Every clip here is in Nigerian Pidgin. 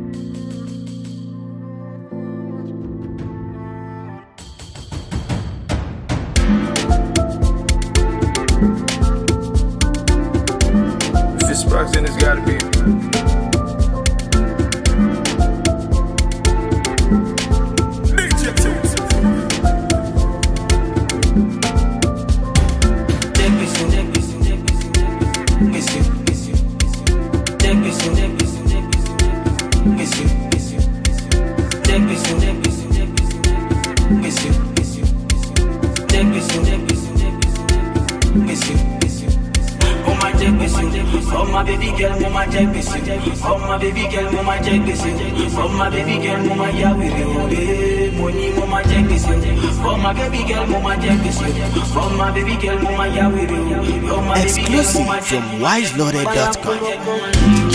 If it's Sparks, then it's gotta be. Oh my baby girl, mama jack this. Oh my baby girl, mama jack this. Oh my baby girl, mama ya with you. Money, mama jack this. Oh my baby girl, mama jack this. Oh my baby girl, mama ya with you. Oh my baby girl, Exclusive mama from wiseloaded.com.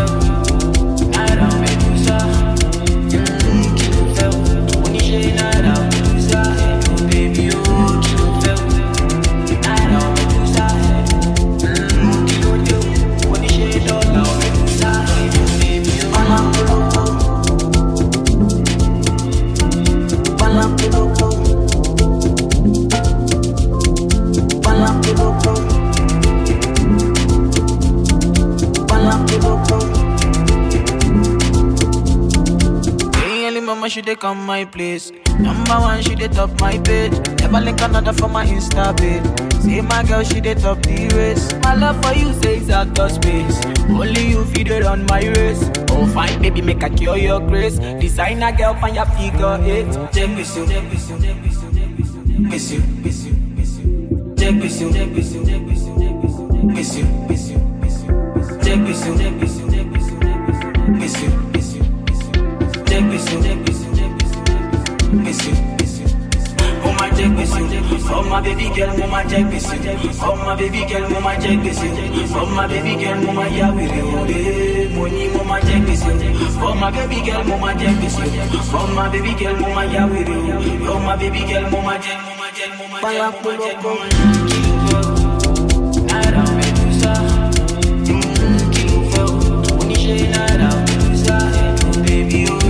Mama, she dey come my place. Number one, she dey top my page. Never link another for my Insta page. See my girl, she dey top the race. My love for you says out of space. Only you feed it on my race. Oh fine, baby, make I cure your grace. Designer girl, find your figure eight. Check this you, check this you, check this you, miss you, miss you, miss you. Check this you, check this you, check this you, miss you, miss you, miss you. Check this you, check this you, check this you, miss you, miss you. Check this you, check this you, check this you, miss you, miss you. Oh my check this you, oh my baby girl, mama check this you. Oh my baby girl, mama check this you. Oh my baby girl, mama ya with you. Money, mama check this you. Oh my baby girl, mama check this you. Oh my baby girl, mama ya with you. Oh my baby girl, mama check, mama check, mama check, mama check, mama check. Nada Medusa, kilo fell. When you say nada Medusa, baby oh.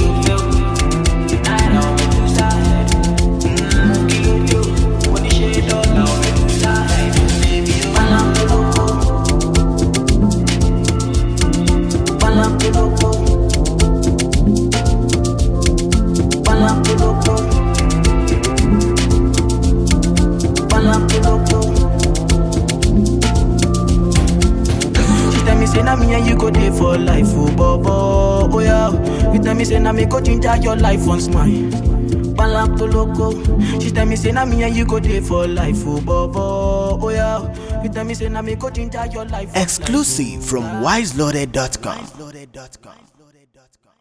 Me and you go there for life, oh bobo, oh yeah. You tell me say na me go ginger your life once mine. Balak to loco. She tell me say na me and you go there for life, oh bobo, oh yeah. You tell me say na me go ginger your life. Exclusive from wiseloaded.com.